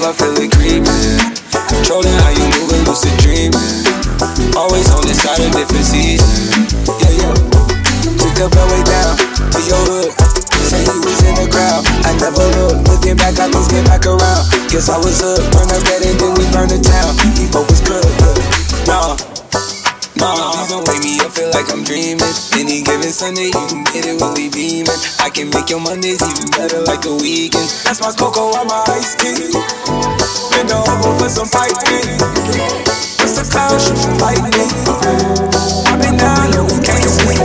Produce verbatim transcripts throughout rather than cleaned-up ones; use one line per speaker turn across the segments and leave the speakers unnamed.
I feel it creeping. Controlling how you moving, lucid dreaming. Always on the side of different seasons. Yeah, yeah. Took the bell way down to your hood. Say he was in the crowd. I never looked. Looking back, I things get back around. Guess I was up. Burn the bed and then we burn the town. We both was good. Nah. Nah, please don't wake me up, feel like I'm dreaming. Any given Sunday, you can get it when we beaming. I can make your Mondays even better like a weekend. That's my cocoa on my ice tea. Bend over for some piping. What's the cloud shooting lightning? I've been down, you can't sleep.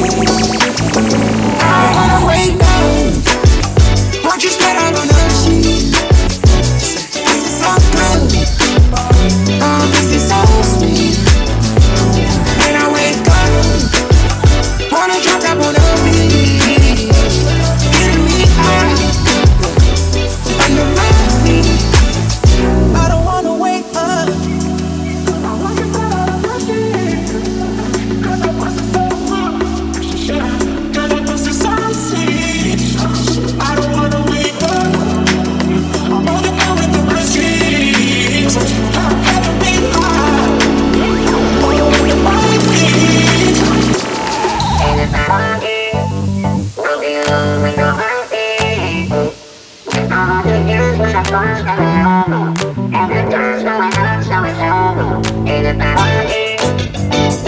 I wanna wake up. Won't you spread out on the sheet? This is so good. Oh, this is so sweet. When I wake up, wanna drop top on the beat, getting me high under my feet. I don't wanna wake up. I wanna get out of the sheet, 'cause I was so good. 'Cause I was so sweet. I don't wanna wake up. I wanna go with the machines. I gotta be high. And if I want it, we'll be alone with no heartbeat. And all the years when I thought that we over, and the times when I thought that was over. And if I want it,